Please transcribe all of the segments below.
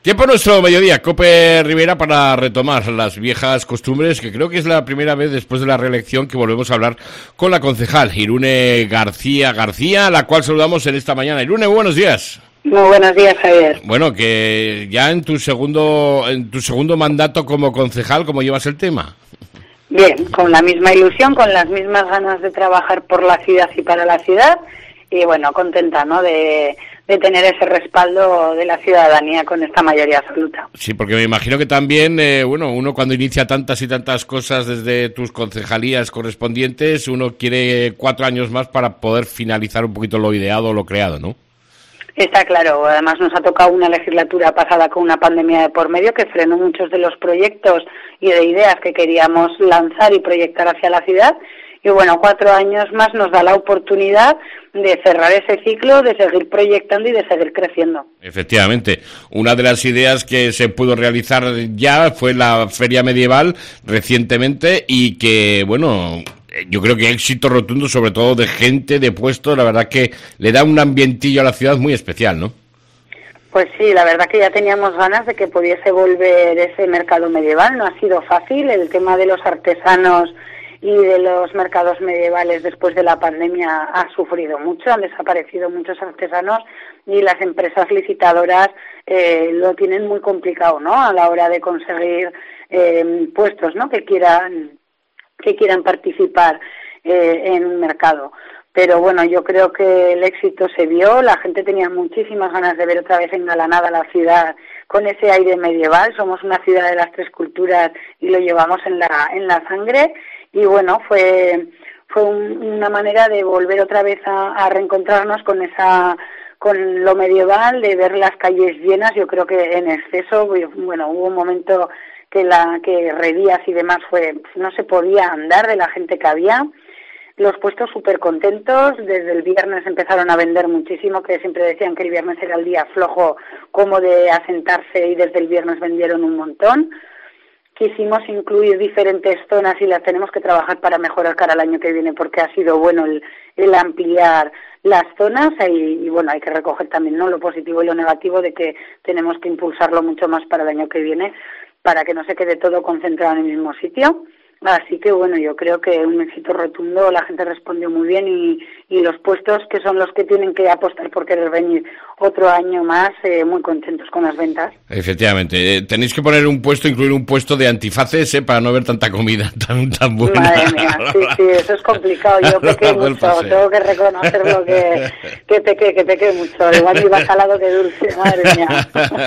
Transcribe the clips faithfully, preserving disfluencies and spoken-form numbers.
Tiempo nuestro mediodía, Cope Rivera, para retomar las viejas costumbres, que creo que es la primera vez después de la reelección que volvemos a hablar con la concejal Irune García García, a la cual saludamos en esta mañana. Irune, buenos días. Muy buenos días, Javier. Bueno, que ya en tu segundo en tu segundo mandato como concejal, ¿cómo llevas el tema? Bien, con la misma ilusión, con las mismas ganas de trabajar por la ciudad y para la ciudad, y bueno, contenta, ¿no?, de... de tener ese respaldo de la ciudadanía con esta mayoría absoluta. Sí, porque me imagino que también, eh, bueno, uno cuando inicia tantas y tantas cosas desde tus concejalías correspondientes, uno quiere cuatro años más para poder finalizar un poquito lo ideado o lo creado, ¿no? Está claro, además nos ha tocado una legislatura pasada con una pandemia de por medio que frenó muchos de los proyectos y de ideas que queríamos lanzar y proyectar hacia la ciudad. Y bueno, cuatro años más nos da la oportunidad de cerrar ese ciclo, de seguir proyectando y de seguir creciendo. Efectivamente, una de las ideas que se pudo realizar ya fue la Feria Medieval recientemente y que, bueno, yo creo que éxito rotundo, sobre todo de gente, de puestos, la verdad que le da un ambientillo a la ciudad muy especial, ¿no? Pues sí, la verdad que ya teníamos ganas de que pudiese volver ese mercado medieval, no ha sido fácil, el tema de los artesanos y de los mercados medievales después de la pandemia ha sufrido mucho, han desaparecido muchos artesanos y las empresas licitadoras eh, lo tienen muy complicado, ¿no?, a la hora de conseguir eh, puestos, ¿no?, que quieran que quieran participar eh, en un mercado. Pero bueno, yo creo que el éxito se vio, la gente tenía muchísimas ganas de ver otra vez engalanada la ciudad con ese aire medieval, somos una ciudad de las tres culturas y lo llevamos en la en la sangre. Y bueno, fue fue un, una manera de volver otra vez a, a reencontrarnos con esa con lo medieval, de ver las calles llenas. Yo creo que en exceso, bueno, hubo un momento que la que Redías y demás fue no se podía andar de la gente que había. Los puestos súper contentos, desde el viernes empezaron a vender muchísimo, que siempre decían que el viernes era el día flojo como de asentarse y desde el viernes vendieron un montón. Quisimos incluir diferentes zonas y las tenemos que trabajar para mejorar cara al año que viene porque ha sido bueno el, el ampliar las zonas y, y bueno, hay que recoger también, ¿no?, lo positivo y lo negativo de que tenemos que impulsarlo mucho más para el año que viene para que no se quede todo concentrado en el mismo sitio. Así que bueno, yo creo que un éxito rotundo, la gente respondió muy bien y, y los puestos que son los que tienen que apostar por querer venir otro año más, eh, muy contentos con las ventas. Efectivamente, eh, tenéis que poner un puesto, incluir un puesto de antifaces, eh, para no ver tanta comida tan tan buena. Madre mía, sí, sí, eso es complicado, yo pequé mucho, tengo que reconocerlo que, que pequé, que pequé mucho, igual iba salado que dulce, madre mía.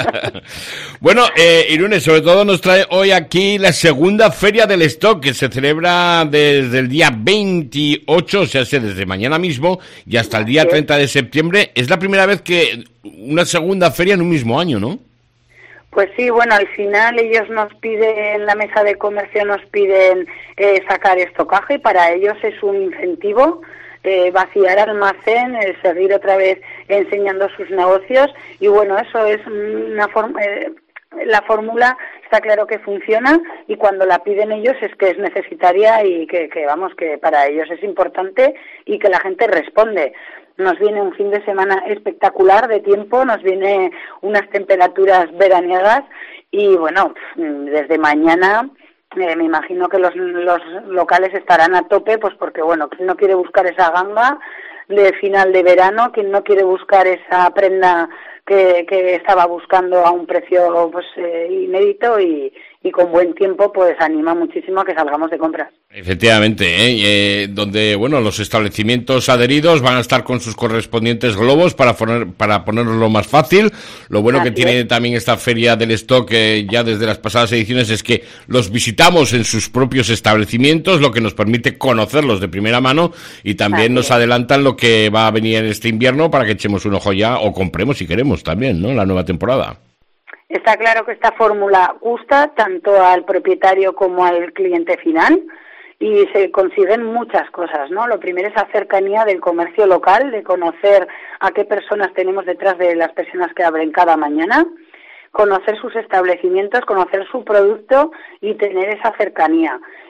Bueno, eh, Irune, sobre todo nos trae hoy aquí la segunda Feria del Stock, que se celebra desde el día veintiocho, o sea, desde mañana mismo y hasta el día treinta de septiembre. Es la primera vez que una segunda feria en un mismo año, ¿no? Pues sí, bueno, al final ellos nos piden, la mesa de comercio nos piden eh, sacar estocaje, para ellos es un incentivo, eh, vaciar almacén, eh, seguir otra vez enseñando sus negocios y bueno, eso es una forma... Eh, la fórmula está claro que funciona y cuando la piden ellos es que es necesaria y que, que vamos, que para ellos es importante y que la gente responde. Nos viene un fin de semana espectacular de tiempo, nos viene unas temperaturas veraniegas y bueno, desde mañana eh, me imagino que los, los locales estarán a tope, pues porque bueno, quien no quiere buscar esa ganga de final de verano, quien no quiere buscar esa prenda que, que estaba buscando a un precio pues eh, inédito y, y con buen tiempo, pues anima muchísimo a que salgamos de compras. Efectivamente, ¿eh? Eh, donde bueno, los establecimientos adheridos van a estar con sus correspondientes globos para poner para ponerlo más fácil. Lo bueno Así que tiene es. también esta feria del stock, eh, ya desde las pasadas ediciones, es que los visitamos en sus propios establecimientos, lo que nos permite conocerlos de primera mano y también Así nos es. adelantan lo que va a venir en este invierno para que echemos un ojo ya o compremos si queremos también, ¿no?, la nueva temporada. Está claro que esta fórmula gusta tanto al propietario como al cliente final y se consiguen muchas cosas, ¿no? Lo primero es la cercanía del comercio local, de conocer a qué personas tenemos detrás de las personas que abren cada mañana, conocer sus establecimientos, conocer su producto y tener esa cercanía.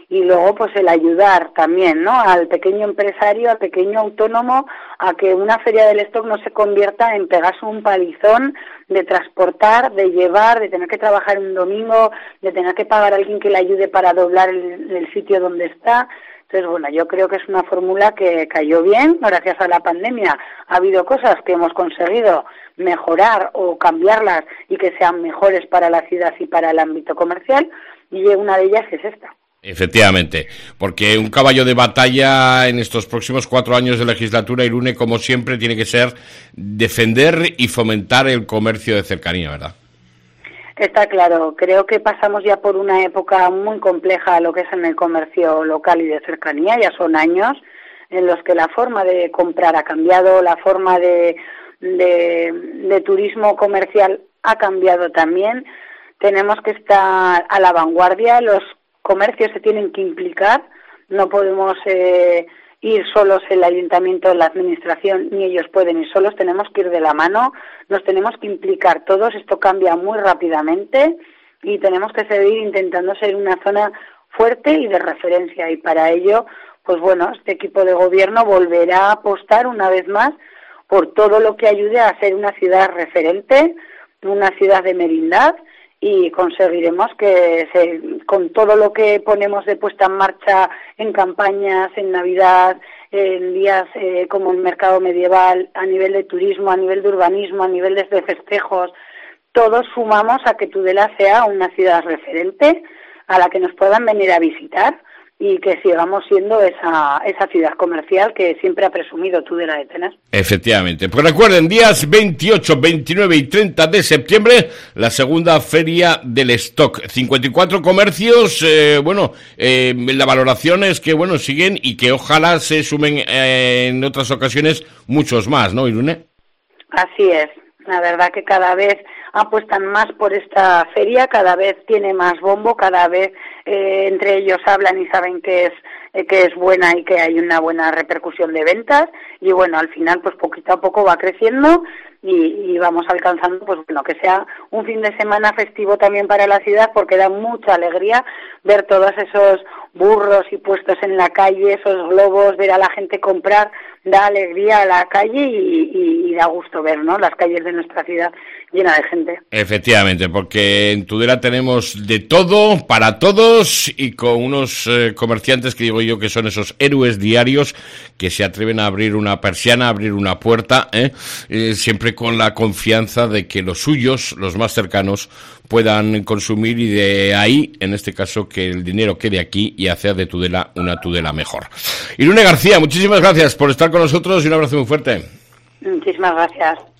y luego pues el ayudar también, ¿no?, al pequeño empresario, al pequeño autónomo, a que una feria del stock no se convierta en pegarse un palizón de transportar, de llevar, de tener que trabajar un domingo, de tener que pagar a alguien que le ayude para doblar el, el sitio donde está. Entonces, bueno, yo creo que es una fórmula que cayó bien, gracias a la pandemia. Ha habido cosas que hemos conseguido mejorar o cambiarlas y que sean mejores para la ciudad y para el ámbito comercial, y una de ellas es esta. Efectivamente, porque un caballo de batalla en estos próximos cuatro años de legislatura, Irune, como siempre, tiene que ser defender y fomentar el comercio de cercanía, ¿verdad? Está claro, creo que pasamos ya por una época muy compleja lo que es en el comercio local y de cercanía, ya son años en los que la forma de comprar ha cambiado, la forma de, de, de turismo comercial ha cambiado también, tenemos que estar a la vanguardia, los comercios se tienen que implicar, no podemos eh, ir solos el ayuntamiento, la administración, ni ellos pueden ir solos, tenemos que ir de la mano, nos tenemos que implicar todos, esto cambia muy rápidamente y tenemos que seguir intentando ser una zona fuerte y de referencia, y para ello, pues bueno, este equipo de gobierno volverá a apostar una vez más por todo lo que ayude a ser una ciudad referente, una ciudad de merindad, y conseguiremos que se, con todo lo que ponemos de puesta en marcha en campañas, en Navidad, en días eh, como el mercado medieval, a nivel de turismo, a nivel de urbanismo, a nivel de festejos, todos sumamos a que Tudela sea una ciudad referente a la que nos puedan venir a visitar y que sigamos siendo esa esa ciudad comercial que siempre ha presumido Tudela de tener. Efectivamente. Pues recuerden, días veintiocho, veintinueve y treinta de septiembre, la segunda feria del stock. cincuenta y cuatro comercios, eh, bueno, eh, la valoración es que, bueno, siguen y que ojalá se sumen eh, en otras ocasiones muchos más, ¿no, Irune? Así es. La verdad que cada vez apuestan más por esta feria, cada vez tiene más bombo, cada vez eh, entre ellos hablan y saben que es eh, que es buena y que hay una buena repercusión de ventas, y bueno, al final pues poquito a poco va creciendo y, y vamos alcanzando, pues bueno, que sea un fin de semana festivo también para la ciudad, porque da mucha alegría ver todos esos burros y puestos en la calle, esos globos, ver a la gente comprar, da alegría a la calle y, y, y da gusto ver, ¿no?, las calles de nuestra ciudad llena de gente. Efectivamente, porque en Tudela tenemos de todo, para todos, y con unos eh, comerciantes que digo yo que son esos héroes diarios que se atreven a abrir una persiana, a abrir una puerta, ¿eh? Eh, siempre con la confianza de que los suyos, los más cercanos, puedan consumir, y de ahí, en este caso, que el dinero quede aquí y hacer de Tudela una Tudela mejor. Irune García, muchísimas gracias por estar con nosotros y un abrazo muy fuerte. Muchísimas gracias.